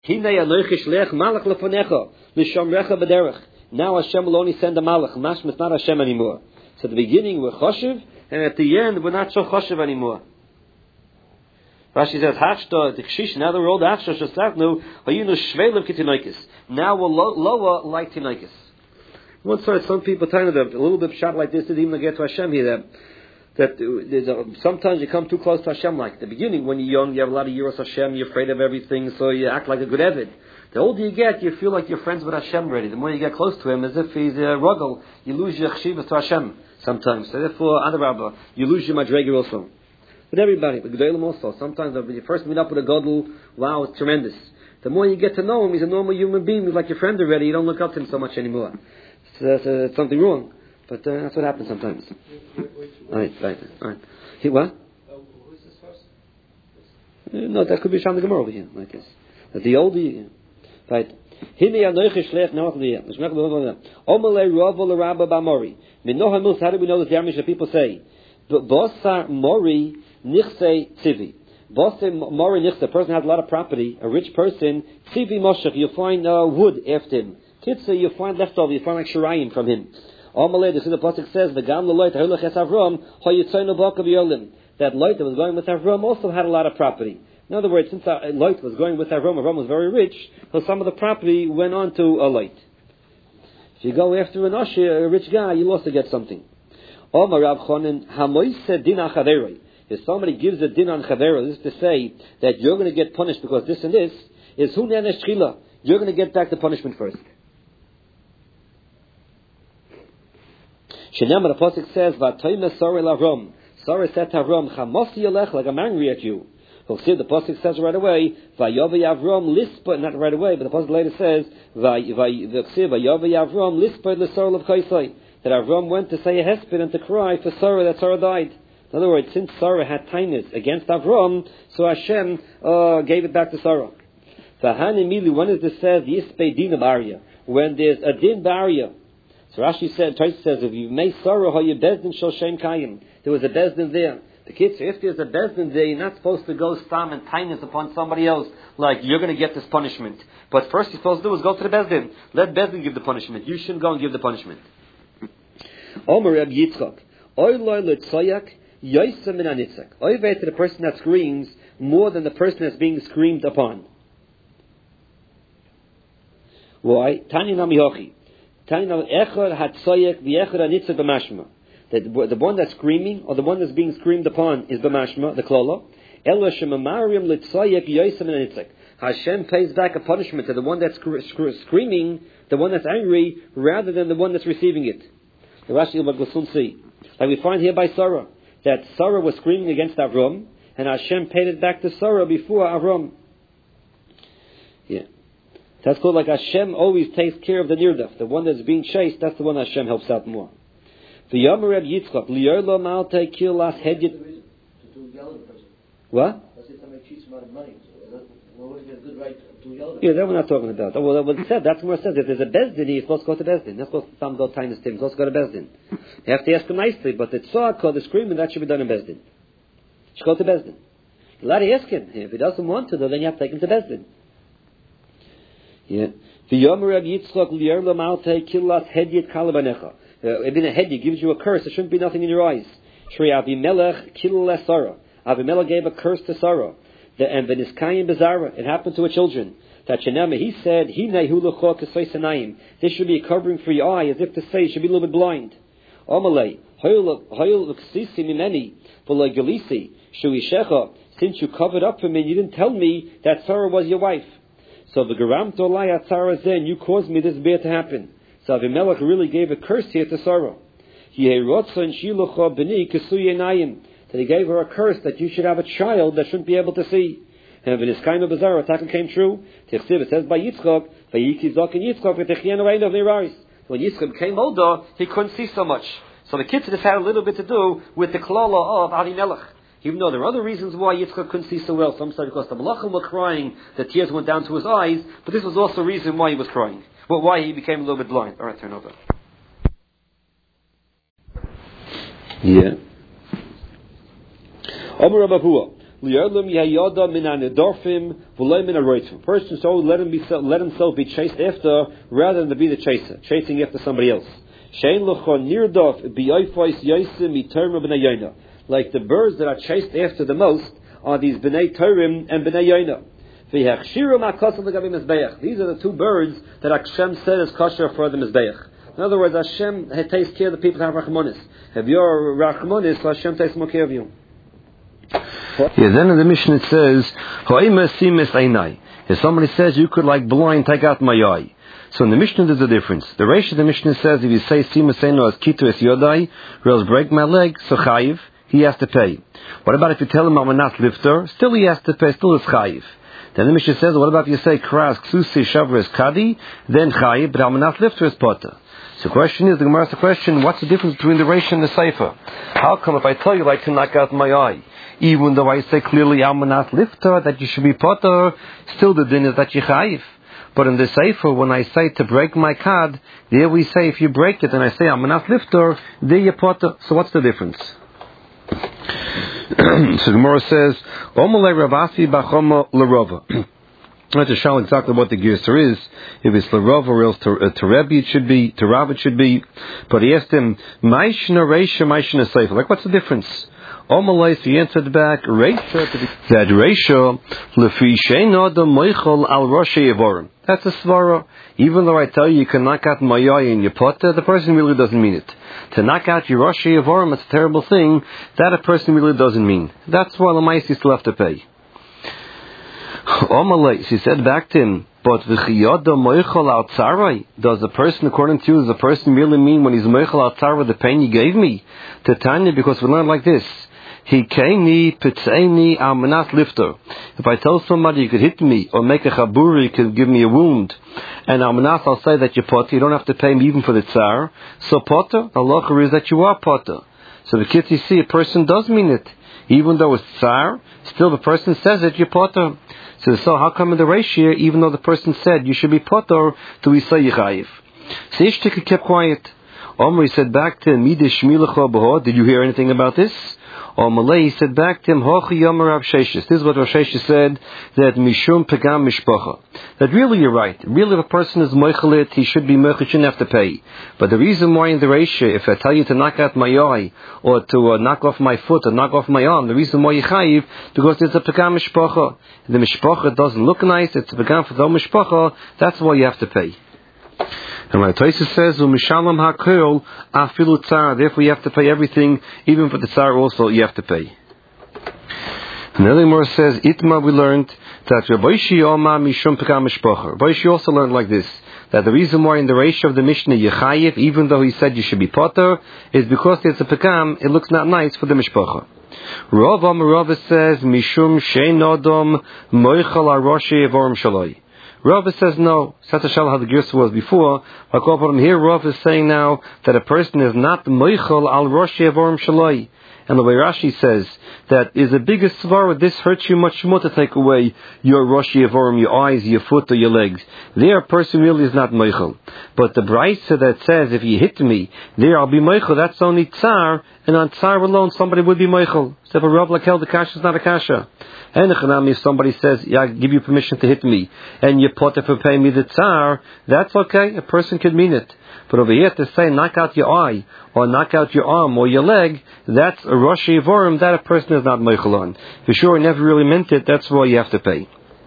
Hinei anochi shleach malach lefonecha l'shomrecha b'derech. Now Hashem will only send a malach. Mashma, it's not Hashem anymore. So at the beginning we're choshev, and at the end we're not so choshev anymore. Rashi says, Hachta, the Kshish, now that we're old, Hachta, Shasaknu, Hayinu Shveilev Kitinoikis. Now we're lower like Tinoikis. Once heard some people telling them, a little bit shot like this, didn't even get to Hashem here, that sometimes you come too close to Hashem like. At the beginning, when you're young, you have a lot of years Hashem, you're afraid of everything, so you act like a good Evid. The older you get, you feel like you're friends with Hashem already. The more you get close to Him, as if He's a ruggle, you lose your chshivas to Hashem sometimes. So therefore, Adarabba, you lose your madrega also. With everybody, with Gedolim also. Sometimes when you first meet up with a Godel, wow, it's tremendous. The more you get to know him, he's a normal human being. He's like your friend already. You don't look up to him so much anymore. So that's something wrong. But that's what happens sometimes. Right. What? Who is this first? No, that could be Sham the Gemara over here, like this. That the older, right. Hini anoiche shlech now the year. Omalei ravo l'rabba b'amori. Minoha mills. How do we know that the Amish people say? Bosar mori nichse tzivi. Bosar mori nichse. A person has a lot of property. A rich person. Tzivi moshech. You find wood after him. Kitza, you find leftover. You find like shirayim from him. Omalei. The pasuk says the gam leloit ha'ulach es Avram ha'yitzoyno b'akav yolim. That Lot that was going with Avram also had a lot of property. In other words, since Lot was going with Avram was very rich, so some of the property went on to Lot. If you go after an Usher, a rich guy, you also get something. If somebody gives a din on Chavera, this is to say that you're going to get punished because this and this, is hu nenesh chila. You're going to get back the punishment first. Shenam, the pasuk says, "V'atoyme Sarah l'Avram." Sarah said to Avram, "Chamosi yelech, like I'm angry at you." The pasuk says right away, "Vayovi Avram lispa," not right away, but the pasuk later says, "Vayovi Avram lispa l'Sarah l'Kaisai." That Avram went to say a hesped and to cry for Sarah that Sarah died. In other words, since Sarah had kindness against Avram, so Hashem gave it back to Sarah. V'hani milu, when is this says Yispei din barya? When there's a din barya. So Rashi says, if you made Sarah ha bezdin shel shem kayim, there was a bezdin there. The kids, if there's a bezdin there, you're not supposed to go stam and kindness upon somebody else, like you're going to get this punishment. But first you're supposed to do is go to the bezdin. Let bezdin give the punishment. You shouldn't go and give the punishment. Omer Reb Yitzchak, oy loy letzayak yoysem min anitzak. Oy vei to the person that screams more than the person that's being screamed upon. Why? Tani nami hochi. Tani nami echad hatzayak v'echad anitzak b'mashma. That the one that's screaming or the one that's being screamed upon is b'mashma, the klala. Elo shemamarim letzayak yoysem min anitzak. Hashem pays back a punishment to the one that's screaming, the one that's angry, rather than the one that's receiving it. The Rashi will soon see. Like we find here by Sarah, that Sarah was screaming against Avram, and Hashem paid it back to Sarah before Avram. Yeah. That's called like Hashem always takes care of the nirdaf. The one that's being chased, that's the one Hashem helps out more. The Yom Reb Yitzchak, Li'erlo Malte Kilas Hedjit. What? Yeah, that we're not talking about. Well, what it said, that's what it says. If there's a Bezdin, he's supposed to go to Bezdin. Not supposed to some go time He's supposed to go to Bezdin. You have to ask him nicely, but the tzad called the screaming, that should be done in Bezdin. You should go to Bezdin. You allowed to ask him. If he doesn't want to, then you have to take him to Bezdin. Yeah. V'yom Reb Yitzchak li'er l'malte kilas hedyet kalabanecha. Even a hedyet gives you a curse. There shouldn't be nothing in your eyes. Shri Avimelech kilel Sarah. Avimelech gave a curse to Sarah. And v'niskayim bezara. It happened to her children. That Shenema, he said, Hinei hu l'cho k'soi sanayim. This should be a covering for your eye, as if to say you should be a little bit blind. Omalei, hoyul l'ksisi mimeni, v'lo gelisi, shuishecha, since you covered up for me, you didn't tell me that Sarah was your wife. So v'garam tolai at Sarah zen, you caused me this bear to happen. So Avimelech really gave a curse here to Sarah. Yehirotzon shilucho b'ni k'sui enayim. That he gave her a curse that you should have a child that shouldn't be able to see. And when his kind of bizarre attack came true, it says by Yitzchak, when Yitzchak became older, he couldn't see so much. So the kids had a little bit to do with the klala of Avimelech. Even though there are other reasons why Yitzchak couldn't see so well. Some said because the malachim were crying, the tears went down to his eyes, but this was also a reason why he was crying. Well, why he became a little bit blind. Alright, turn over. Yeah. Omer Rabba Hua, Person, so let himself be chased after rather than to be the chaser, chasing after somebody else. Like the birds that are chased after the most are these B'nai Torim and B'nai Yoina. These are the two birds that Hashem said is kosher for the Mizbeach. In other words, Hashem takes care of the people that have Rachmanis. If you're Rachmanis, so Hashem takes more care of you. Then in the Mishnah it says, if somebody says you could like blind take out my eye. So in the Mishnah there's a difference. The ratio of the Mishnah says if you say Simas Eino as Kitu es Yodai, or else break my leg, so chayiv, he has to pay. What about if you tell him I'm not lifter? Still he has to pay, still is chayiv. Then the Mishnah says, what about if you say Kras Ksusi Shavra is Kadi, then chayiv, but I'm not lifter is Potter. So the question is, the Gemara asks the question, what's the difference between the ratio and the Sefer? How come if I tell you like to knock out my eye, even though I say clearly I'm not lifter, that you should be Potter, still the din is that you chayiv. But in the Sefer, when I say to break my card, there we say if you break it and I say I'm not lifter, there you Potter. So what's the difference? So the Gemara says, Omalei Ravasi Bachoma L'Rova. Not to show exactly what the Gerser is. If it's L'Rova or else to Rebbe it should be, to Rav it should be. But he asked him, Maishna Reisha, Maishna Sefer. Like what's the difference? Omalei, so he answered back, Reisha, that Reisha, Lefi Shein Adam Moichol Al Roshei Yevorim. That's a svara. Even though I tell you can knock out my eye in your potter, the person really doesn't mean it. To knock out your Roshei Yevorim, it's a terrible thing. That a person really doesn't mean. That's why the mice still have to pay. Omalei, she said back to him, but v'chiyoda moichol al tzarai, does the person, according to you, does the person really mean when he's moichol al tzarai the pain you gave me? To Tanya, because we learned like this. Hikeini pitzeini al manat lifter. If I tell somebody you could hit me or make a chaburi, you could give me a wound, and al manat I'll say that you're potter, you don't have to pay me even for the tsar. So potter, halacha is that you are potter. So the kids, you see, a person does mean it. Even though it's tsar, still the person says it, you're potter. So how come in the ratio, even though the person said you should be potter, do we say yichayiv? So Ishtika kept quiet. Omri said back to him, Midish Milacha B'ho, did you hear anything about this? Or Malay said back to him, Hochi Yomer Rav Sheshes. This is what Rav Sheshes said, that Mishum Pegam Mishpacha. That really you're right. Really if a person is moichelit, he should be moichel, shouldn't have to pay. But the reason why in the ratio, if I tell you to knock out my eye, or to knock off my foot, or knock off my arm, the reason why you chayiv, because it's a Pegam Mishpacha. The Mishpacha doesn't look nice, it's a Pegam for the Mishpacha, that's why you have to pay. And my Taisa says, "U'mishalam hakol afilu tzar." Therefore, you have to pay everything, even for the tzar. Also, you have to pay. And the other more says, "Itma." We learned that Rabbi Shi Oma mishum pekam mishpacher. Rabbi Shi also learned like this: that the reason why in the ratio of the Mishnah Yechayev, even though he said you should be potter, is because there's a pekam. It looks not nice for the mishpacher. Rav Amarava says, "Mishum shein odom moichal aroshi evorim shaloi." Rav says no. That's how the Gersa was before. Here Rav is saying now that a person is not moichel al roshi avorim shaloi. And the way Rashi says that is the biggest svara, this hurts you much more to take away your roshi avorim, your eyes, your foot, or your legs. There a person really is not moichel. But the Braisa that says if you hit me, there I'll be moichel, that's only tsar, and on tsar alone somebody would be moichel. So if a Rav Lakel, the kasha is not a kasha. And if somebody says, yeah, I give you permission to hit me, and you're potter for paying me the tsar, that's okay, a person could mean it. But over here to say, knock out your eye, or knock out your arm, or your leg, that's a roshi avorim, that a person is not meichel on. For sure, he never really meant it, that's why you have to pay.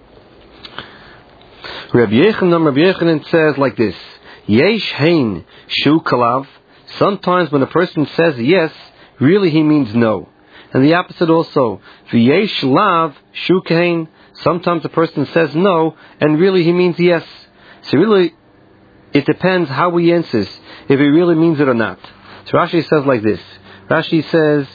Rabbi Yechanan says like this, Yesh hein shu kalav. Sometimes when a person says yes, really he means no. And the opposite also, V'yesh lav shu kain. Sometimes a person says no, and really he means yes. So really, it depends how he answers, if he really means it or not. So Rashi says like this. Rashi says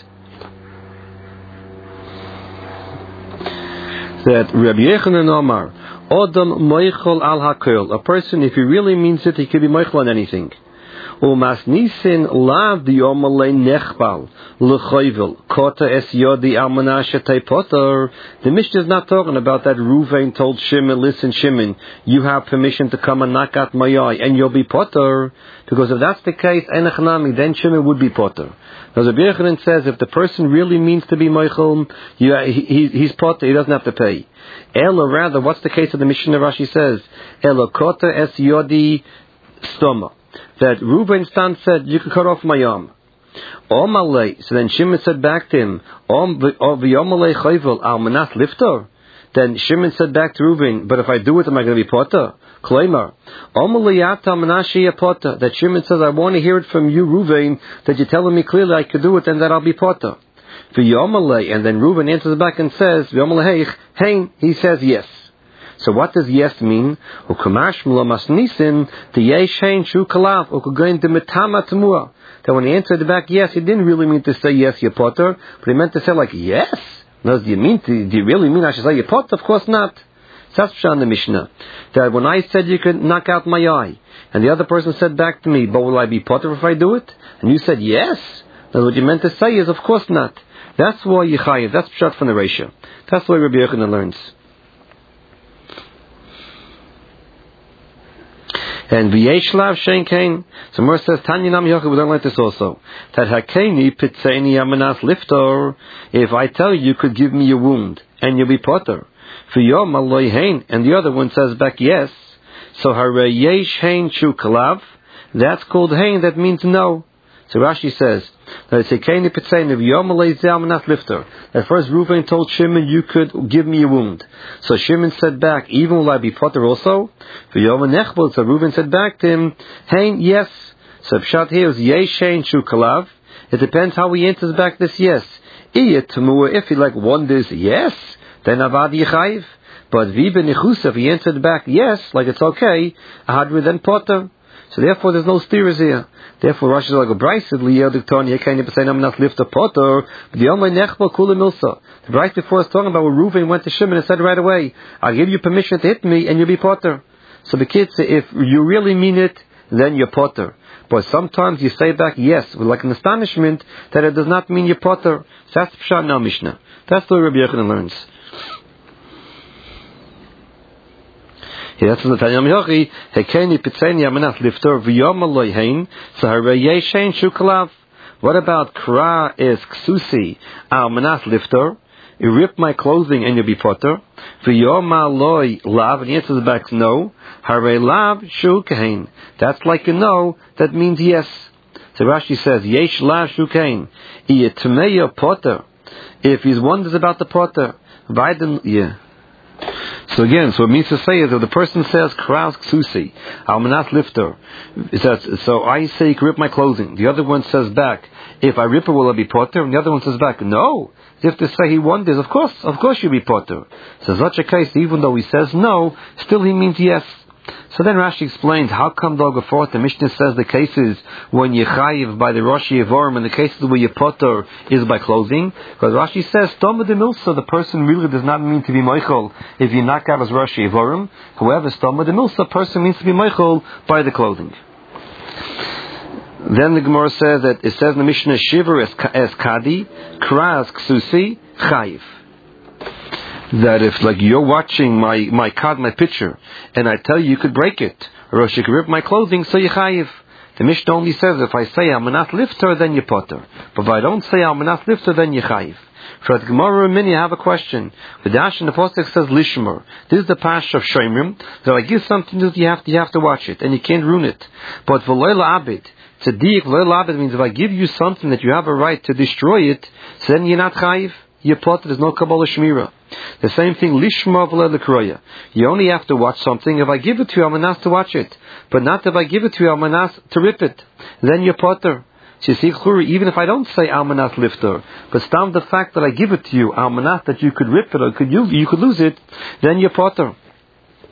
that Rabbi Yechanan Omar, Odom moichol al hakol. A person, if he really means it, he could be moichol on anything. Umasnisin lav diomale nechbal lechoivel kota es yodi almanasha teipoter. The Mishnah is not talking about that Ruvain told Shimon, listen Shimon, you have permission to come and knock out my eye and you'll be potter. Because if that's the case, enachnami, then Shimon would be potter. As Rabbi Yochanan says, if the person really means to be Meichel, he's potter, he doesn't have to pay. Ela, rather, what's the case of the Mishnah? Rashi says, Ela kota es yodi stoma. That Reuben stand said, you can cut off my arm. Omalei. So then Shimon said back to him, V'yomalei chayvel al manas lifter. Then Shimon said back to Reuben, but if I do it, am I going to be potter? Klaimar. Omalei ata manashi potter. That Shimon says, I want to hear it from you, Reuben, that you're telling me clearly I could do it and that I'll be potter. V'yomalei. And then Reuben answers back and says, V'yomalei hein. He says yes. So what does yes mean? That when he answered back yes, he didn't really mean to say yes, you're potter, but he meant to say like yes. No, do you really mean I should say you're potter? Of course not. That's Pshan the Mishnah. That when I said you could knock out my eye, and the other person said back to me, but will I be potter if I do it? And you said yes. Now what you meant to say is of course not. That's why you chayiv. That's Pshat from the Reisha. That's why Rabbi Yochanan learns. And v'yesh lav shein kain. So Mor says, Tanya Nam Yochid, we don't like this also. That hakeni pitzeini amanas liftor. If I tell you could give me a wound, and you'll be potter. V'yom aloi hein. And the other one says back yes. So harei yesh hein shu kalav. That's called hein, that means no. So Rashi says, that it's hakeni pitzeini v'yom aloi ze amanas liftor. At first Reuven told Shimon, you could give me a wound. So Shimon said back, even will I be potter also? So Reuven said back to him, hein, yes. So Pshat here is yesh hein shu kalav. It depends how he answers back this yes. If he like wonders yes, then avad yichayiv. But vibe nichusa, if he answered back yes, like it's okay, ahadri then potter. So therefore there's no steers here. Therefore Rashi is like a braysid liyadikton yekayni b'seinam nas lift a potter. But the only nechbal kula milsa. The braysid before is talking about where Reuven went to Shimon and said right away, I'll give you permission to hit me and you'll be potter. So the kids say, if you really mean it, then you're potter. But sometimes you say back yes, with like an astonishment that it does not mean you're potter. So that's Pshat now Mishnah. That's the way Rabbi Yochanan learns. That's in the Tanya Yochi. Hekeni pitzeni amanas lifter v'yom aloi hein. So harei yesh hein shu kalav. What about kra is ksusi al manas lifter? You rip my clothing and you'll be potter. V'yom aloi lav. And he answers back no. Harei lav shu kain. That's like a no. That means yes. So Rashi says yesh lav shu kain. Iyetmeya potter. If he wonders about the potter, vayden yeah. So again, so what it means to say is that the person says, Kraus Ksusi, Almanas Lifter. It says, so I say, rip my clothing. The other one says back, if I rip it, will I be potter? And the other one says back, no. As if to say he wonders, of course you'll be potter. So in such a case, even though he says no, still he means yes. So then Rashi explains, how come though forth the Mishnah says the cases when you chayiv by the Rosh Yevorim and the cases where you potter is by clothing? Because Rashi says, Toma de Milsa, the person really does not mean to be Meichel if you knock out his Rosh Yevorim. However, Toma de Milsa, person means to be Meichel by the clothing. Then the Gemara says that it says in the Mishnah, Shiver as Kadi, Kras Ksusi, Chayiv. That if like you're watching my card, my picture, and I tell you could break it, or else you could rip my clothing, so you chayiv. The Mishnah only says if I say I'm not lifter, then you potter. But if I don't say I'm not lifter, then you chayiv. For the Gemara Mini, I have a question. The Dash in the Pasuk says lishmer. This is the pash of Shomrim. That I give something that you have to watch it, and you can't ruin it. But v'loila abid, tzedek v'loila abid means if I give you something that you have a right to destroy it, so then you're not chayiv. You're potter. There's no kabbalah shmira. The same thing, lishma v'le'lekroya. You only have to watch something. If I give it to you, I'm anas to watch it. But not if I give it to you, I'm anas to rip it. Then you're potter. So you see, even if I don't say almanas lifter, but stam the fact that I give it to you, almanas that you could rip it or you could lose it, then you're potter.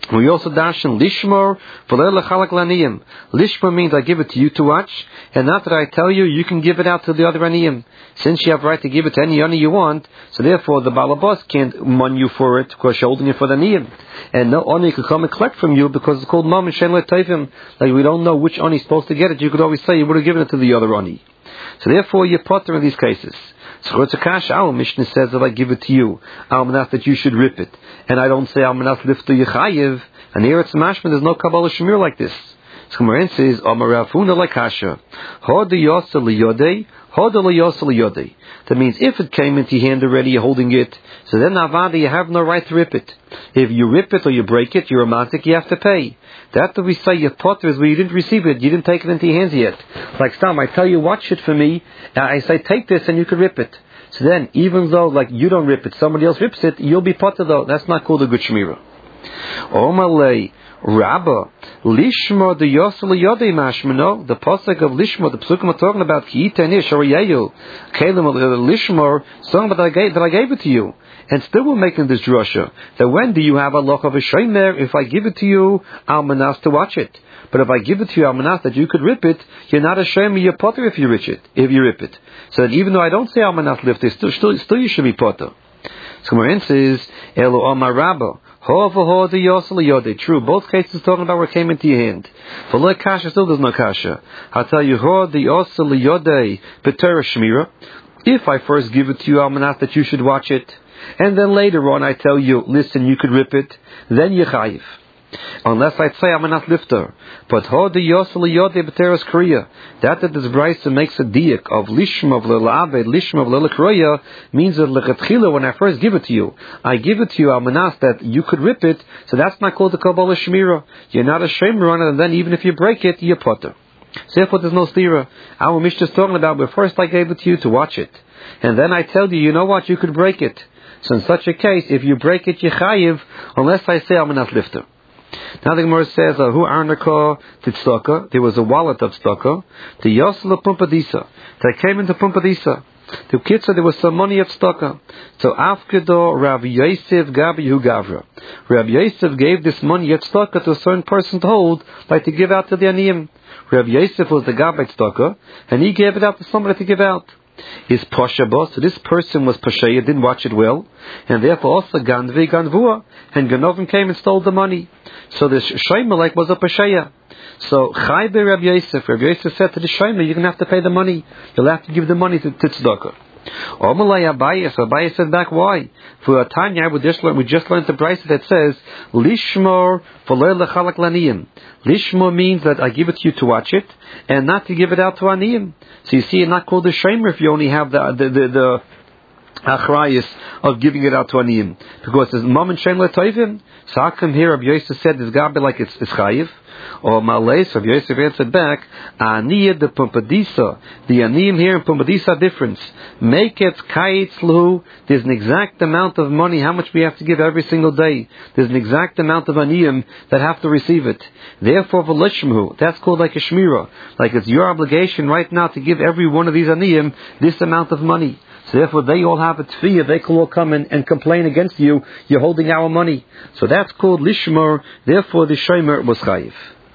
We also darshan lishmor v'lo lechalak laniyim. Lishmor means I give it to you to watch, and not that I tell you, you can give it out to the other aniyim. Since you have right to give it to any ani you want, so therefore the balabas can't mon you for it because you're holding it for the aniyim. And no ani could come and collect from you because it's called mam and shen le'tayvim. Like we don't know which ani is supposed to get it. You could always say you would have given it to the other ani. So therefore you're potter in these cases. So our Mishnah says if I give it to you, al-manaf that you should rip it, and I don't say al-manaf liftu yechayev, and here it's mashman, there's no Kabbalah Shemir like this. So Gemara says, Amar Rafuna like Kasha, Hoda Yosel Yodei, Hoda Yosel Yodei. That means if it came into your hand already, you're holding it, so then Avada, you have no right to rip it. If you rip it or you break it, you're a mazik, you have to pay. That we say your potter is where you didn't receive it, you didn't take it into your hands yet. Like Stam, I tell you, watch it for me, I say take this and you can rip it. So then, even though like you don't rip it, somebody else rips it, you'll be potter though. That's not called a good shmira. Omalei Rabba Lishma the Yosel Yodei Mashmano, the pasuk of Lishma, the psukim are talking about Ki Tenish or Yayu, Kalim Lishma, song that I gave it to you. And still we're making this drasha that when do you have a loch of a shomer? If I give it to you, almanas to watch it. But if I give it to you, almanas that you could rip it, you're not a shomer, you're potter if you rip it. So that even though I don't say almanas lift, still you should be potter. So Marin says, Elo Amar Rabba. True, both cases talking about where it came into your hand. For like kasha, still there's no kasha. I'll tell you, if I first give it to you, almanat that you should watch it, and then later on I tell you, listen, you could rip it, then you chayiv. Unless I say I'm not lifter. But Hodi Yosel Yodei B'teras Kriya, that this brisa makes a diak of Lishma of Lela'aved, Lishma of Lela'kroya, means that Lechatchila, when I first give it to you, I give it to you, Almanas, that you could rip it, so that's not called the Kabbalah Shemira. You're not a Shemer on it, and then even if you break it, you're potter. So therefore there's no stira. Our Mishnah is talking about, but first I gave it to you to watch it. And then I tell you, you know what, you could break it. So in such a case, if you break it, you chayiv, unless I say I'm not lifter. Now the Gemara says, "Who arnaka tzedakah?" There was a wallet of tzedakah. The yosel pumpadisa that came into pumpadisa. The kitza there was some money of tzedakah. So afkedo Rav Yosef Gabi Hu Gavra. Rav Yosef gave this money of tzedakah to a certain person to hold, like to give out to the aniyim. Rav Yosef was the Gabi tzedakah, and he gave it out to somebody to give out. His pashabos, so this person was pasheya, didn't watch it well, and therefore also ganvi ganvua, and Ganovim came and stole the money. So the shaymalek was a pasheya. So Chai be Rabbi Yosef said to the shayma, you're going to have to pay the money. You'll have to give the money to tzedakah. Omalei Abayis said back, why? For a Tanya, we just learned the brisa that says Lishmor v'lo lechalak laniyim. Lishmor means that I give it to you to watch it, and not to give it out to aniyim. So you see, it's not called a shamer if you only have the achrayis of giving it out to aniyim, because there's mom and shem le'toivim. So how come here Rabbi Yosef said this gabe like it's chayiv? Or Malay, so Rabbi Yosef answered back, Aniyah the Pumpadisa, the Aniyim here in Pumpadisa difference. Make it kaitzlu, there's an exact amount of money, how much we have to give every single day. There's an exact amount of Aniyim that have to receive it. Therefore, V'lishmhu, that's called like a Shmira. Like it's your obligation right now to give every one of these Aniyim this amount of money. So therefore they all have a tefiyah, they can all come and complain against you, you're holding our money. So that's called lishmor, therefore the shomer was chayiv.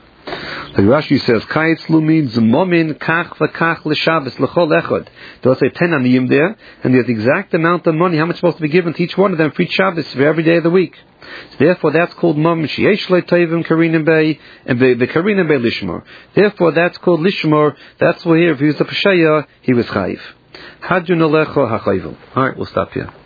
Like Rashi says, Kaitzlu means momin kach v'kach l'shabbos l'chol echad. There'll say 10 aniyim there, and there's the exact amount of money, how much is supposed to be given to each one of them for each Shabbos, for every day of the week. So therefore that's called momin sheyesh le'toivim karinim bei, and the karinim bei lishmor. Therefore that's called lishmor, that's why here, if he was a pasheya, he was chayiv. Hajun alecho hachayvul. Alright, we'll stop here.